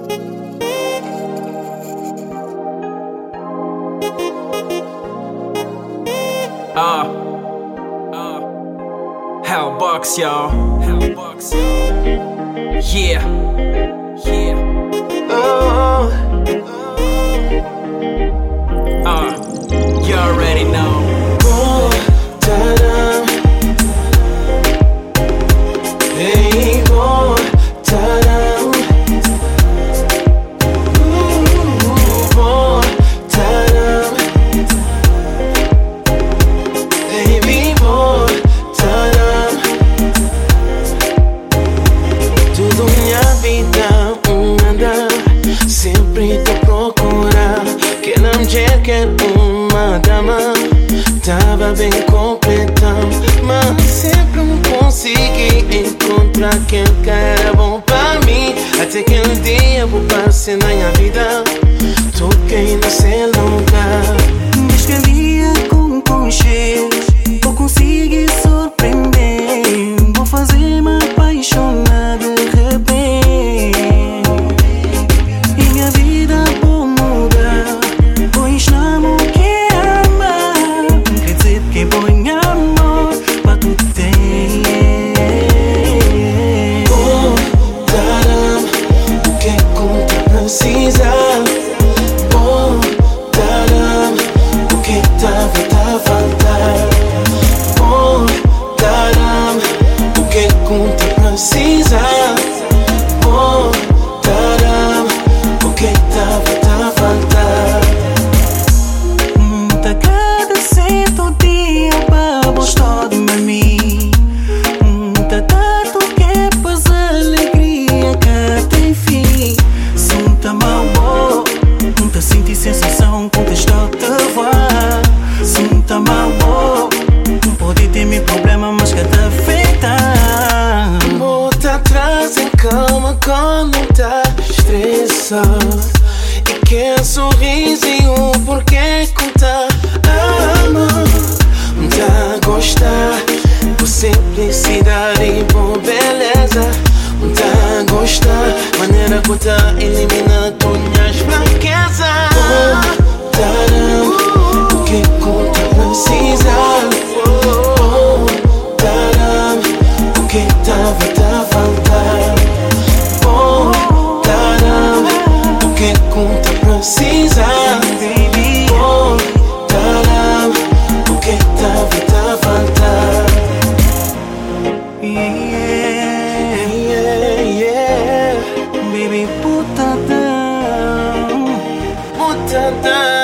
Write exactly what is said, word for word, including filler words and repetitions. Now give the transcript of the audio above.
Uh, uh, Hellbox, y'all. Hellbox, y'all. Yeah, yeah. Oh, uh, you already know. Oh, ta-da. Hey, oh, ta-da. Ooh, oh, ta-da. Baby, oh, ta-da. Tudo minha vida anda sempre te procurar. Que não dizer que uma dama tava bem completa, mas sempre não consegui encontrar quem era bom pra mim. Até que um dia vou passar na minha vida, toquei nesse lugar. Diz que havia com conchego, vou conseguir surpreender. Vou fazer-me apaixonar de repente. E minha vida vou mudar, vou ensinar-me o que é amar. Quer dizer que põe amor pra tu ter. Oh, caramba, o que conta precisa. Oh, caramba, o que tava, tá faltando. Oh, caramba, o que conta precisa. Oh, caramba, o que tava, tá faltando. Te agradecer todo dia pra gostar de mim. Te tanto que faz alegria que tem fim. Sinta mal bom, te sentir sensação com testar te voar. Sinta mal bom, pode ter meu problema, mas que te afeta. Bota atrás em calma quando tá estressado. E quer sorriso e o porquê contar. Ama, tá gostar por simplicidade e por beleza. Tá gostar maneira que tá elimina tuas fraquezas. Oh, caramba, o que conta precisa. Oh, caramba, o que tava, tá faltando. Oh, caramba, o que conta precisa. Baby, Oh, caramba, o que tava, tá faltando. yeah, Yeah, yeah, baby, puta down. puta da.